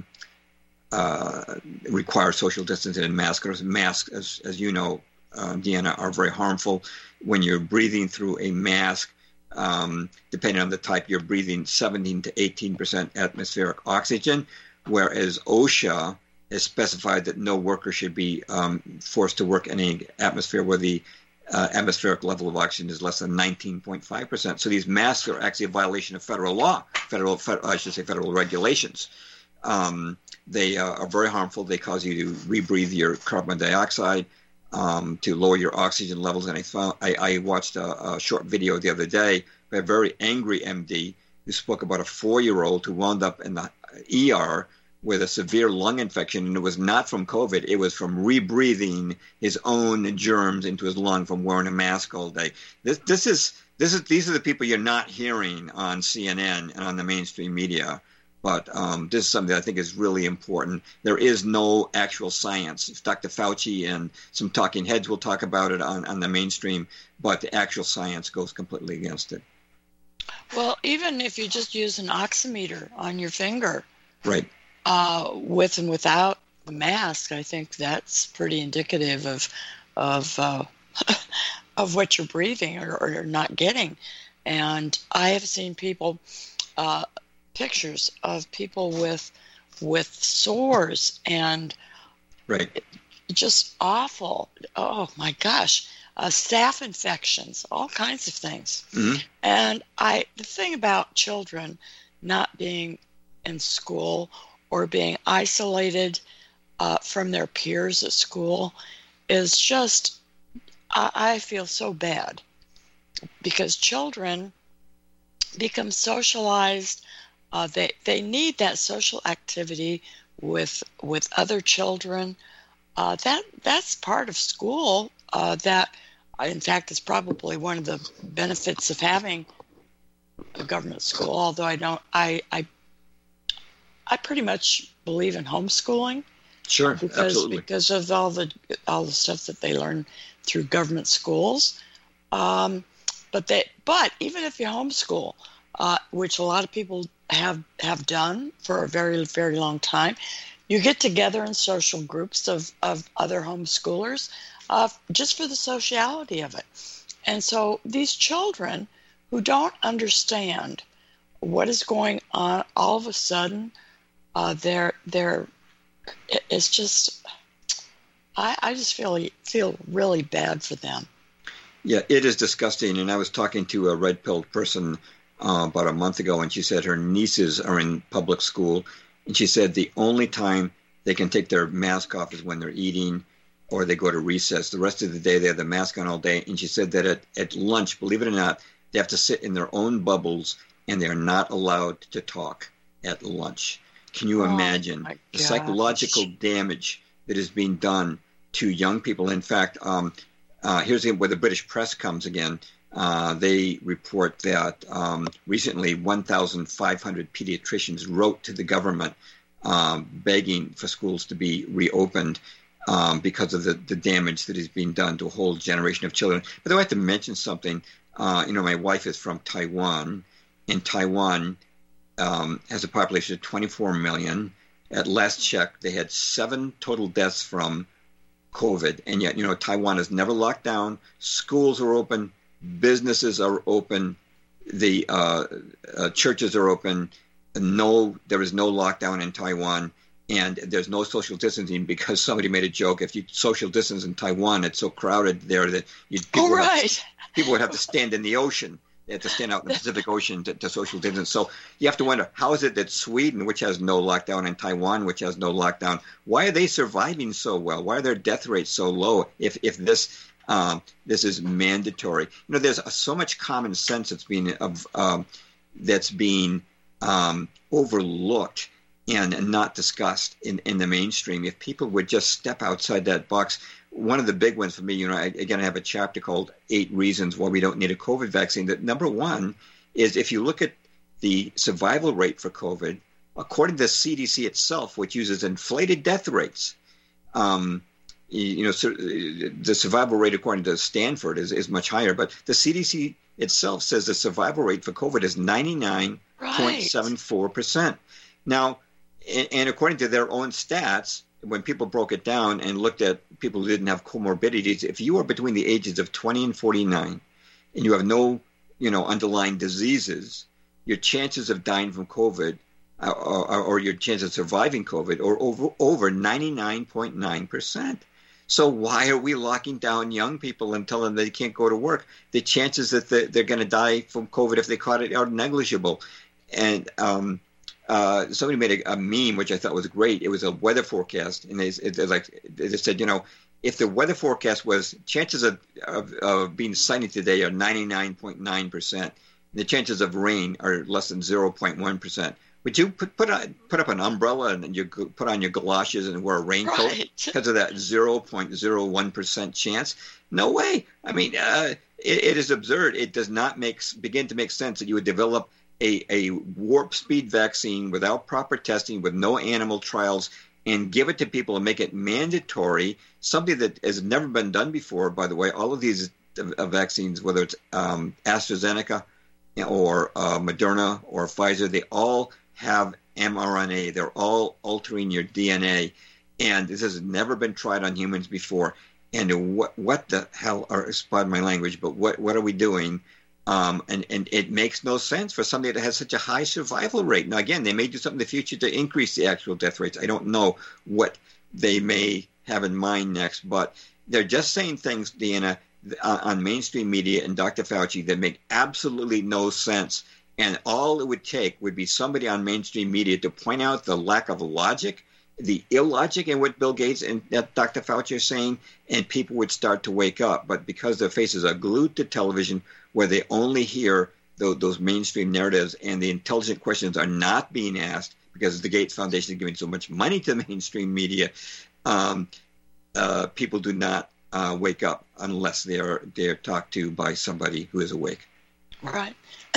uh, require social distancing and masks. Masks, as, as you know, uh, Deanna, are very harmful. When you're breathing through a mask, um, depending on the type, you're breathing seventeen to eighteen percent atmospheric oxygen, whereas OSHA has specified that no worker should be um, forced to work in an atmosphere where the uh, atmospheric level of oxygen is less than nineteen point five percent. So these masks are actually a violation of federal law, federal, federal I should say federal regulations. Um, they uh, are very harmful. They cause you to rebreathe your carbon dioxide, um, to lower your oxygen levels. And I found I, I watched a, a short video the other day by a very angry M D who spoke about a four-year-old who wound up in the E R with a severe lung infection, and it was not from COVID. It was from rebreathing his own germs into his lung from wearing a mask all day. This, this is this is these are the people you're not hearing on C N N and on the mainstream media. But um, this is something that I think is really important. There is no actual science. Doctor Fauci and some talking heads will talk about it on, on the mainstream, but the actual science goes completely against it. Well, even if you just use an oximeter on your finger, right, uh, with and without the mask, I think that's pretty indicative of of uh, of what you're breathing or, or not getting. And I have seen people. Uh, pictures of people with with sores and right, just awful. Oh my gosh, uh, staph infections, all kinds of things. Mm-hmm. And I, the thing about children not being in school or being isolated uh, from their peers at school is just, I, I feel so bad because children become socialized. Uh, they they need that social activity with with other children. Uh, that that's part of school. Uh, that, in fact, is probably one of the benefits of having a government school. Although I don't, I I, I pretty much believe in homeschooling. Sure, because, absolutely. Because of all the all the stuff that they learn through government schools. Um, but they but even if you homeschool, uh, which a lot of people have have done for a very, very long time, you get together in social groups of, of other homeschoolers uh, just for the sociality of it. And so these children who don't understand what is going on, all of a sudden, uh, they're, they're, it's just, I, I just feel feel really bad for them. Yeah, it is disgusting. And I was talking to a red-pilled person Uh, about a month ago, and she said her nieces are in public school, and she said the only time they can take their mask off is when they're eating or they go to recess. The rest of the day they have the mask on all day, and she said that at, at lunch, believe it or not, they have to sit in their own bubbles and they're not allowed to talk at lunch. Can you oh, imagine the psychological damage that is being done to young people? In fact, um, uh, here's where the British press comes again. Uh, they report that um, recently one thousand five hundred pediatricians wrote to the government um, begging for schools to be reopened um, because of the, the damage that is being done to a whole generation of children. But I have to mention something. Uh, you know, my wife is from Taiwan, and Taiwan um, has a population of twenty-four million. At last check, they had seven total deaths from COVID, and yet, you know, Taiwan is never locked down. Schools are open. Businesses are open, the uh, uh, churches are open. No, there is no lockdown in Taiwan, and there's no social distancing because somebody made a joke. If you social distance in Taiwan, it's so crowded there that you people, oh, right. would have, people would have to stand in the ocean. They have to stand out in the Pacific Ocean to, to social distance. So you have to wonder, how is it that Sweden, which has no lockdown, and Taiwan, which has no lockdown, why are they surviving so well? Why are their death rates so low if if this Um, this is mandatory? You know, there's so much common sense that's being of um, that's being um, overlooked and, and not discussed in, in the mainstream. If people would just step outside that box, one of the big ones for me, you know, I, again, I have a chapter called Eight Reasons Why We Don't Need a COVID Vaccine. That number one is if you look at the survival rate for COVID, according to the C D C itself, which uses inflated death rates. Um, You know, so the survival rate, according to Stanford, is, is much higher. But the C D C itself says the survival rate for COVID is ninety-nine point seven four percent. Right. Now, and, and according to their own stats, when people broke it down and looked at people who didn't have comorbidities, if you are between the ages of twenty and forty-nine and you have no, you know, underlying diseases, your chances of dying from COVID uh, or, or your chance of surviving COVID are over, over ninety-nine point nine percent. So why are we locking down young people and telling them they can't go to work? The chances that they're, they're going to die from COVID if they caught it are negligible. And um, uh, somebody made a, a meme, which I thought was great. It was a weather forecast, and they, it, it, like, they said, you know, if the weather forecast was chances of, of, of being sunny today are ninety-nine point nine percent, the chances of rain are less than zero point one percent. Would you put put, on, put up an umbrella and you put on your galoshes and wear a raincoat Right. because of that zero point zero one percent chance? No way. I mean, uh, it, it is absurd. It does not make begin to make sense that you would develop a, a warp speed vaccine without proper testing, with no animal trials, and give it to people and make it mandatory, something that has never been done before, by the way. All of these uh, vaccines, whether it's um, AstraZeneca or uh, Moderna or Pfizer, they all have mRNA. They're all altering your D N A. And this has never been tried on humans before. And what what the hell, or pardon my language, but what, what are we doing? Um, and, and it makes no sense for somebody that has such a high survival rate. Now, again, they may do something in the future to increase the actual death rates. I don't know what they may have in mind next, but they're just saying things, Deanna, on mainstream media and Doctor Fauci that make absolutely no sense. And all it would take would be somebody on mainstream media to point out the lack of logic, the illogic in what Bill Gates and Doctor Fauci are saying, and people would start to wake up. But because their faces are glued to television, where they only hear those, those mainstream narratives and the intelligent questions are not being asked because the Gates Foundation is giving so much money to mainstream media, um, uh, people do not uh, wake up unless they're they're talked to by somebody who is awake. Right.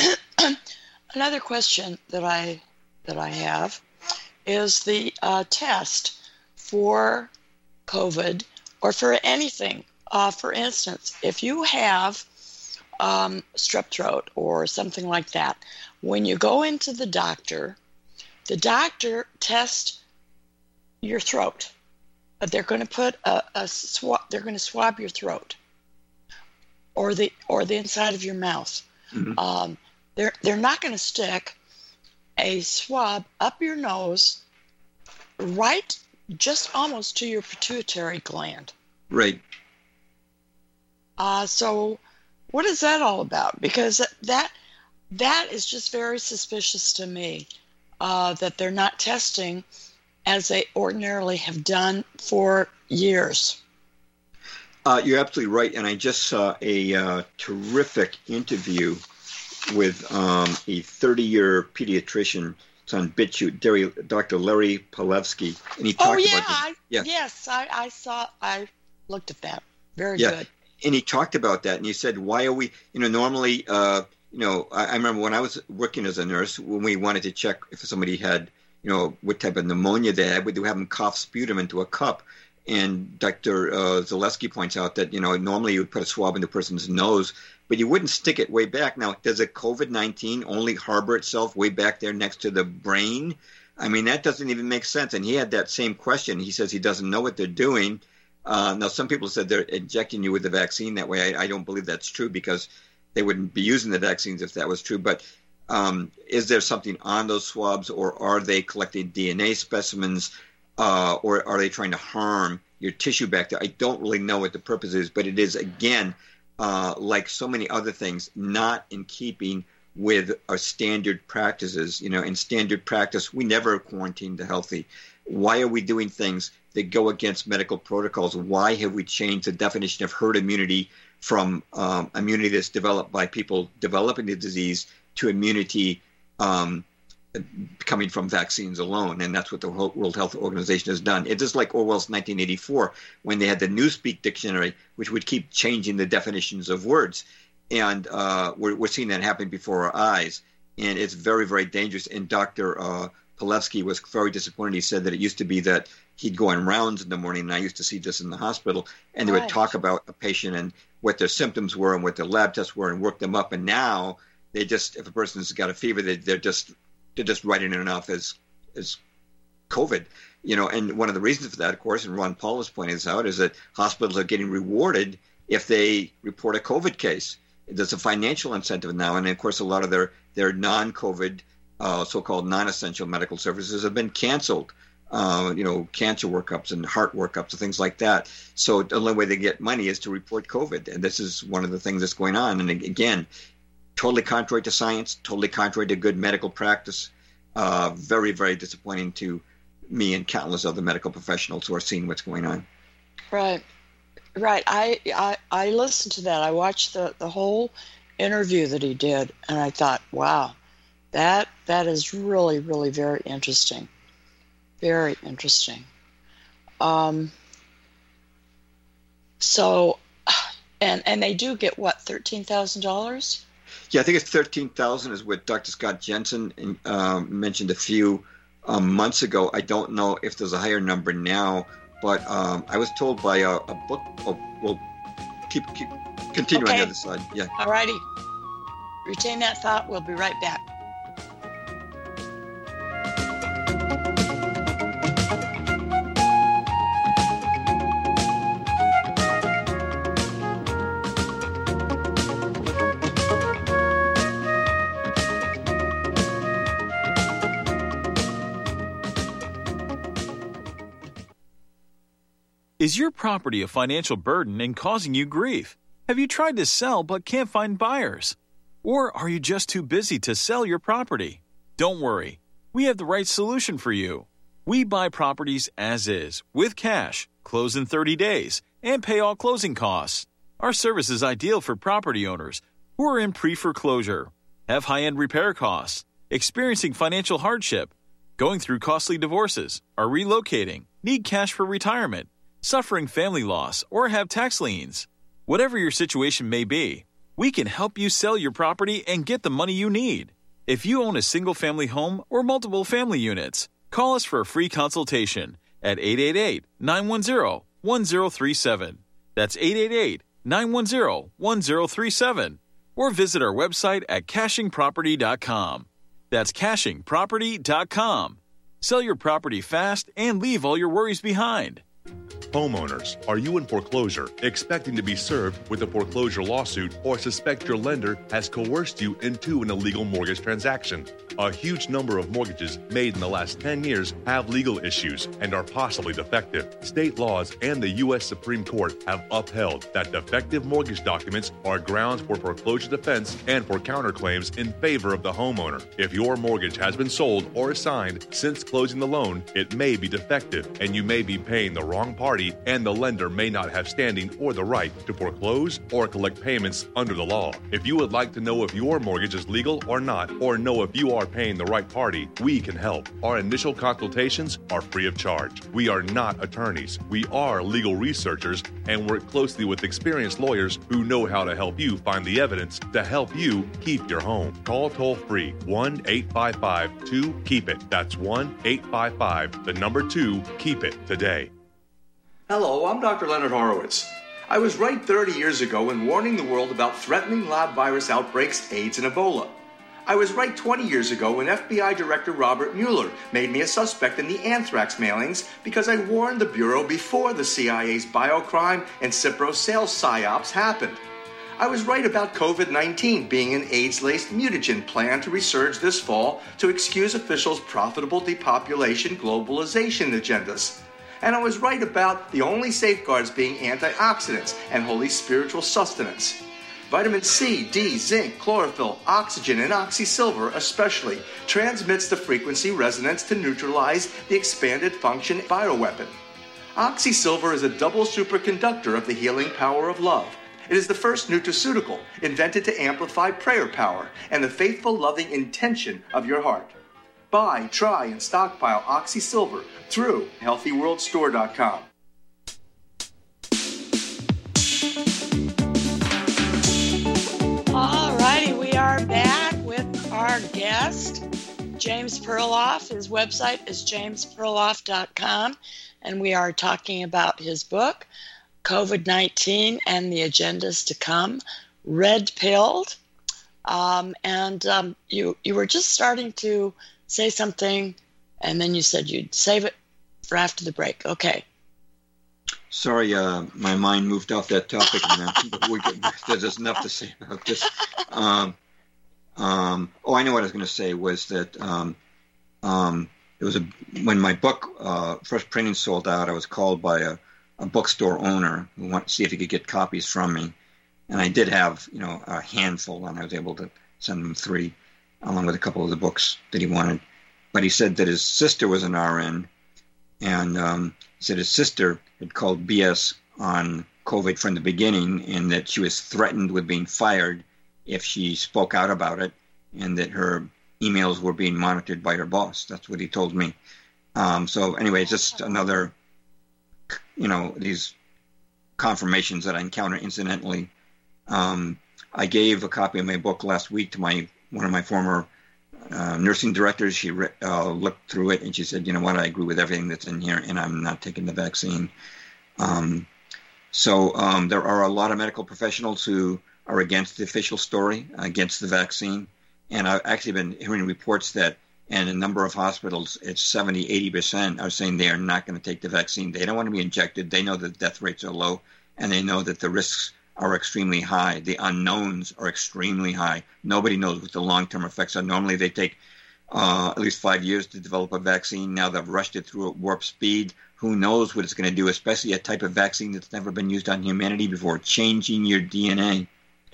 Another question that I that I have is the uh, test for COVID or for anything. Uh, for instance, if you have um, strep throat or something like that, when you go into the doctor, the doctor tests your throat. They're going to put a, a swab. They're going to swab your throat or the or the inside of your mouth. Mm-hmm. Um, they're they're not going to stick a swab up your nose, right, just almost to your pituitary gland. Right. Uh, so what is that all about? Because that that is just very suspicious to me, uh, that they're not testing as they ordinarily have done for years. Uh, you're absolutely right, and I just saw a uh, terrific interview with um, a thirty-year pediatrician. It's on BitChute, Doctor Larry Palevsky, and he talked oh, yeah, about this. I, Yeah, yes, I, I saw. I looked at that. Very yeah. good. And he talked about that, and he said, "Why are we? You know, normally, uh, you know, I, I remember when I was working as a nurse, when we wanted to check if somebody had, you know, what type of pneumonia they had, we'd have them cough sputum into a cup." And Doctor Uh, Zaleski points out that, you know, normally you would put a swab in the person's nose, but you wouldn't stick it way back. Now, does a COVID nineteen only harbor itself way back there next to the brain? I mean, that doesn't even make sense. And he had that same question. He says he doesn't know what they're doing. Uh, now, some people said they're injecting you with the vaccine that way. I, I don't believe that's true, because they wouldn't be using the vaccines if that was true. But um, is there something on those swabs, or are they collecting D N A specimens? Uh, or are they trying to harm your tissue back there? I don't really know what the purpose is, but it is, again, uh, like so many other things, not in keeping with our standard practices. You know, in standard practice, we never quarantine the healthy. Why are we doing things that go against medical protocols? Why have we changed the definition of herd immunity from um, immunity that's developed by people developing the disease to immunity um coming from vaccines alone? And that's what the World Health Organization has done. It's just like Orwell's nineteen eighty-four, when they had the Newspeak dictionary, which would keep changing the definitions of words. And uh, we're, we're seeing that happen before our eyes. And it's very, very dangerous. And Doctor Uh, Palevsky was very disappointed. He said that it used to be that he'd go on rounds in the morning, and I used to see this in the hospital, and they Right. would talk about a patient and what their symptoms were and what their lab tests were and work them up. And now they just, if a person's got a fever, they, they're just they're just writing it off as as COVID, you know. And one of the reasons for that, of course, and Ron Paul has pointed this out, is that hospitals are getting rewarded if they report a COVID case. There's a financial incentive now, and of course, a lot of their their non-COVID, uh, so-called non-essential medical services have been canceled. uh, you know, cancer workups and heart workups and things like that. So the only way they get money is to report COVID. And this is one of the things that's going on. And again, totally contrary to science, totally contrary to good medical practice. Uh, very, very disappointing to me and countless other medical professionals who are seeing what's going on. Right. Right. I, I, I listened to that. I watched the, the whole interview that he did, and I thought, wow, that that is really, really very interesting. Very interesting. Um, so, and and they do get, what, thirteen thousand dollars? Yeah, I think it's thirteen thousand dollars is what Doctor Scott Jensen um, mentioned a few um, months ago. I don't know if there's a higher number now, but um, I was told by a, a book. Oh, we'll keep, keep continue okay. on the other side. Yeah. All righty. Retain that thought. We'll be right back. Is your property a financial burden and causing you grief? Have you tried to sell but can't find buyers? Or are you just too busy to sell your property? Don't worry, we have the right solution for you. We buy properties as is, with cash, close in thirty days, and pay all closing costs. Our service is ideal for property owners who are in pre-foreclosure, have high-end repair costs, experiencing financial hardship, going through costly divorces, are relocating, need cash for retirement, suffering family loss, or have tax liens. Whatever your situation may be, we can help you sell your property and get the money you need. If you own a single-family home or multiple family units, call us for a free consultation at eight eight eight, nine one zero, one zero three seven. That's eight eight eight, nine one zero, one zero three seven. Or visit our website at caching property dot com. That's caching property dot com. Sell your property fast and leave all your worries behind. Homeowners, are you in foreclosure, expecting to be served with a foreclosure lawsuit, or suspect your lender has coerced you into an illegal mortgage transaction? A huge number of mortgages made in the last ten years have legal issues and are possibly defective. State laws and the U S Supreme Court have upheld that defective mortgage documents are grounds for foreclosure defense and for counterclaims in favor of the homeowner. If your mortgage has been sold or assigned since closing the loan, it may be defective and you may be paying the wrong party, and the lender may not have standing or the right to foreclose or collect payments under the law. If you would like to know if your mortgage is legal or not, or know if you are paying the right party, we can help. Our initial consultations are free of charge. We are not attorneys. We are legal researchers and work closely with experienced lawyers who know how to help you find the evidence to help you keep your home. Call toll-free one eight five five two keep it. That's one eight five five, the number two, keep it today. Hello, I'm Doctor Leonard Horowitz. I was right thirty years ago in warning the world about threatening lab virus outbreaks, AIDS, and Ebola. I was right twenty years ago when F B I Director Robert Mueller made me a suspect in the anthrax mailings because I warned the Bureau before the C I A's biocrime and Cipro sales psyops happened. I was right about COVID nineteen being an AIDS-laced mutagen planned to resurge this fall to excuse officials' profitable depopulation globalization agendas. And I was right about the only safeguards being antioxidants and holy spiritual sustenance. Vitamin C, D, zinc, chlorophyll, oxygen, and oxysilver especially transmits the frequency resonance to neutralize the expanded function bioweapon. Oxysilver is a double superconductor of the healing power of love. It is the first nutraceutical invented to amplify prayer power and the faithful, loving intention of your heart. Buy, try, and stockpile Oxysilver through healthy world store dot com. All righty, we are back with our guest, James Perloff. His website is james perloff dot com, and we are talking about his book, COVID nineteen and the Agendas to Come, Red Pilled. Um, and um, you, you were just starting to say something, and then you said you'd save it for after the break. Okay. Sorry, uh, my mind moved off that topic now. But we could, there's enough to say about this. Um, um, oh, I know what I was going to say was that um, um, it was a when my book uh, first printing sold out. I was called by a, a bookstore owner who wanted to see if he could get copies from me, and I did have you know a handful, and I was able to send him three, along with a couple of the books that he wanted. But he said that his sister was an R N, and um, he said his sister had called B S on COVID from the beginning, and that she was threatened with being fired if she spoke out about it, and that her emails were being monitored by her boss. That's what he told me. Um, so anyway, it's just another, you know, these confirmations that I encounter incidentally. Um, I gave a copy of my book last week to my one of my former uh, nursing directors. She re- uh, looked through it and she said, you know what, I agree with everything that's in here, and I'm not taking the vaccine. Um, so um, there are a lot of medical professionals who are against the official story, against the vaccine. And I've actually been hearing reports that in a number of hospitals, it's seventy, eighty percent are saying they are not going to take the vaccine. They don't want to be injected. They know that death rates are low, and they know that the risks are extremely high. The unknowns are extremely high. Nobody knows what the long-term effects are. Normally they take uh, at least five years to develop a vaccine. Now they've rushed it through at warp speed. Who knows what it's going to do, especially a type of vaccine that's never been used on humanity before, changing your D N A.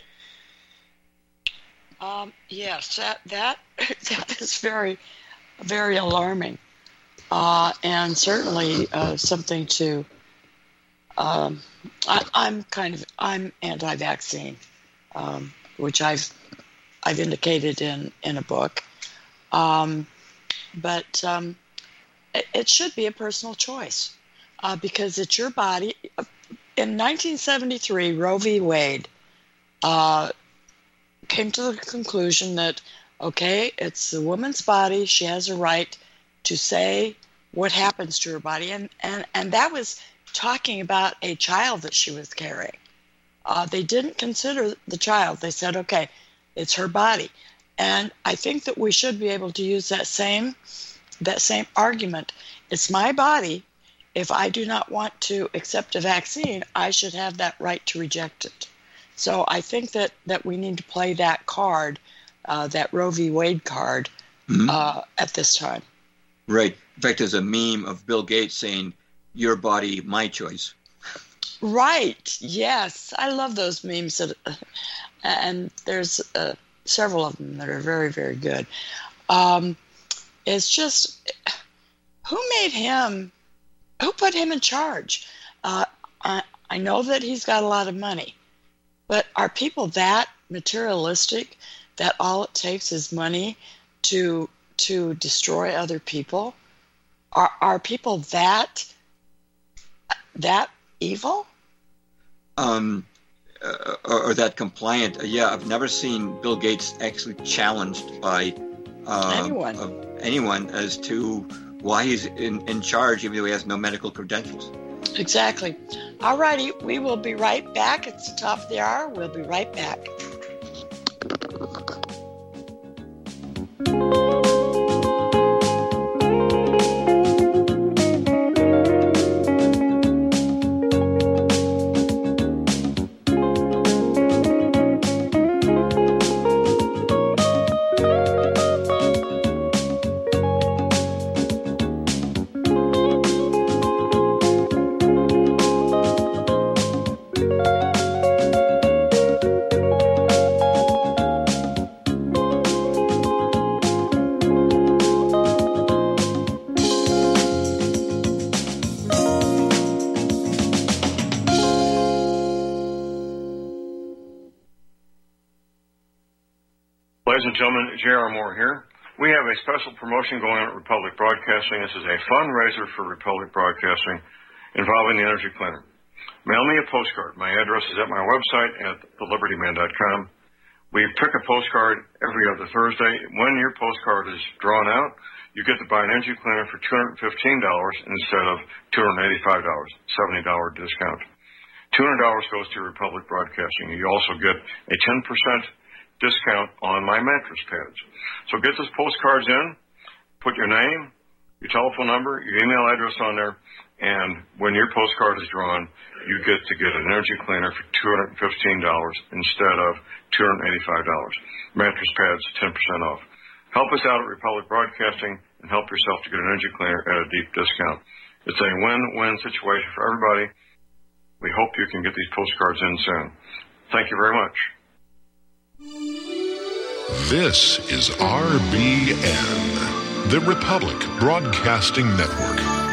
Um, yes, that that that is very, very alarming, uh, and certainly uh, something to. Um, I, I'm kind of I'm anti-vaccine, um, which I've I've indicated in, in a book, um, but um, it, it should be a personal choice uh, because it's your body. In nineteen seventy-three, Roe v. Wade. Uh, came to the conclusion that, okay, it's the woman's body. She has a right to say what happens to her body. And, and, and that was talking about a child that she was carrying. Uh, they didn't consider the child. They said, okay, it's her body. And I think that we should be able to use that same, that same argument. It's my body. If I do not want to accept a vaccine, I should have that right to reject it. So I think that, that we need to play that card, uh, that Roe v. Wade card, mm-hmm. uh, at this time. Right. In fact, there's a meme of Bill Gates saying, your body, my choice. Right. Yes. I love those memes. That, uh, and there's uh, several of them that are very, very good. Um, it's just, who made him, who put him in charge? Uh, I, I know that he's got a lot of money. But are people that materialistic that all it takes is money to to destroy other people? Are are people that that evil? Um, uh, or, or that compliant? Uh, yeah, I've never seen Bill Gates actually challenged by uh, anyone uh, anyone as to why he's in, in charge, even though he has no medical credentials. Exactly. All righty. We will be right back. It's the top of the hour. We'll be right back. Ladies and gentlemen, J R. Moore here. We have a special promotion going on at Republic Broadcasting. This is a fundraiser for Republic Broadcasting involving the Energy Cleaner. Mail me a postcard. My address is at my website at the liberty man dot com. We pick a postcard every other Thursday. When your postcard is drawn out, you get to buy an Energy Cleaner for two hundred fifteen dollars instead of two hundred eighty-five dollars, seventy dollars discount. two hundred dollars goes to Republic Broadcasting. You also get a ten percent discount on my mattress pads. So get those postcards in, put your name, your telephone number, your email address on there, and when your postcard is drawn, you get to get an Energy Cleaner for two hundred fifteen dollars instead of two hundred eighty-five dollars. Mattress pads, ten percent off. Help us out at Republic Broadcasting and help yourself to get an energy cleaner at a deep discount. It's a win-win situation for everybody. We hope you can get these postcards in soon. Thank you very much. This is R B N, the Republic Broadcasting Network.